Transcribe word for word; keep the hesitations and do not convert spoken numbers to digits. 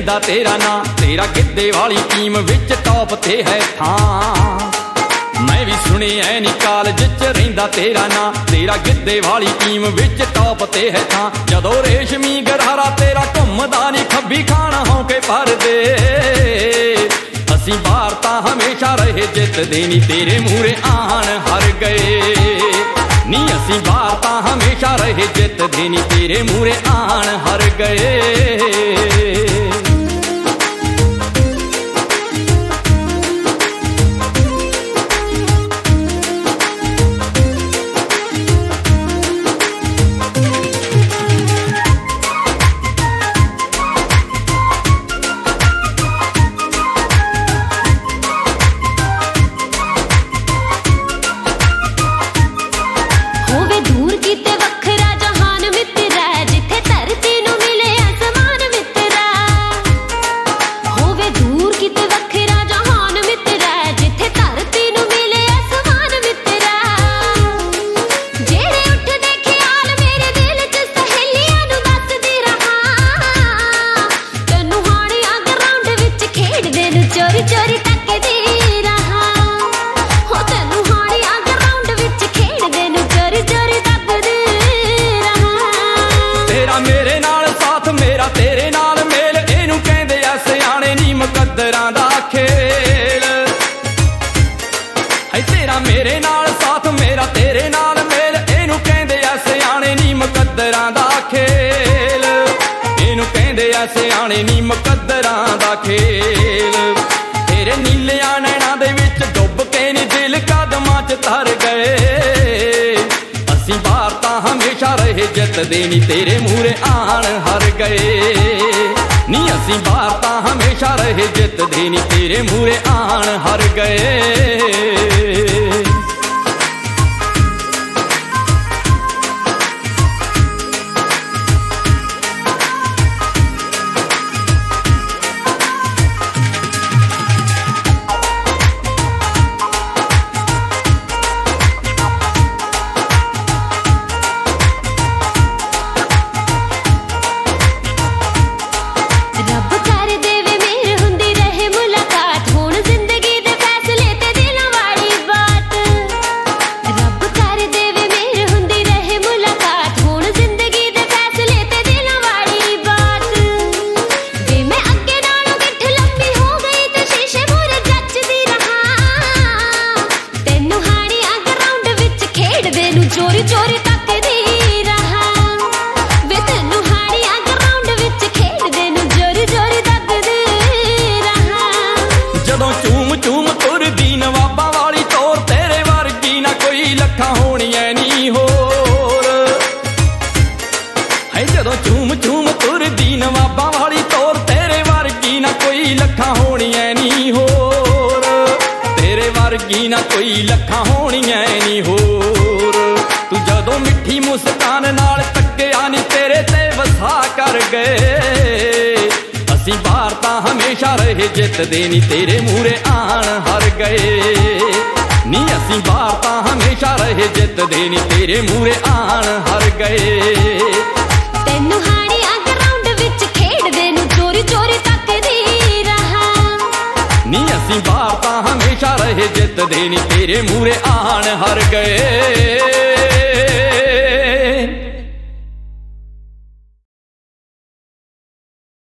रहिंदा तेरा नां, तेरा गिद्दे वाली टीम विच टॉप ते है थां। मैं भी सुनिया नी कॉलेज च रहिंदा तेरा नां, तेरा गिद्दे वाली टीम विच टॉप ते है थां। जदों रेशमी गरारा तेरा घुमदा नी खब्बी खाना होके परदे, असीं बाहर तां हमेशा रहे जितदे नी तेरे मूहरे आण हार गए। नी असीं बाहर तां हमेशा रहे जितदे नी तेरे मूहरे आण हार गए। मेरे नाल साथ मेरा तेरे नाल मेल, इनू कहंदे आ सियाणे नी मुकद्दरां दा खेल। इनू कहंदे आ सियाणे नी मुकद्दरां दा खेल। तेरे नीलियां नैणां दे विच डुब के नी दिल कदमां च तर गए। असीं बाहर तां हमेशा रहे जितदे नी तेरे मूहरे आण हार गए। नी असीं बाहर तां हमेशा रहे जितदे नी तेरे मूहरे आण हार गए। चोरी चोरी तकदी रहा वे तेनू हाड़िया ग्राउंड विच खेडदे नू चोरी चोरी तकदी रहा। जदों चूम चूम तुरदी नवाबां वाली तोर, तेरे वर्गी ना कोई लखां होणियां नी होर। है जदों चूम चूम तुरदी नवाबां वाली तोर, तेरे वर्गी ना कोई लखां होणियां नी होर। तेरे वर्गी ना कोई लखां होणियां नी होर। तू जदों मिठी मुस्कान नाल तक्किया नी तेरे ते वसा कर गए। असीं बाहर तां हमेशा रहे जितदे नी तेरे मूहरे आण हार गए। नी असीं बाहर तां हमेशा रहे जितदे नी तेरे मूहरे आण हार गए। तैनू हाड़िया ग्राउंड विच खेडदे नू चोरी चोरी तकदी रहा। नी असीं बाहर तां हमेशा रहे जितदे नी तेरे मूहरे आण हार गए।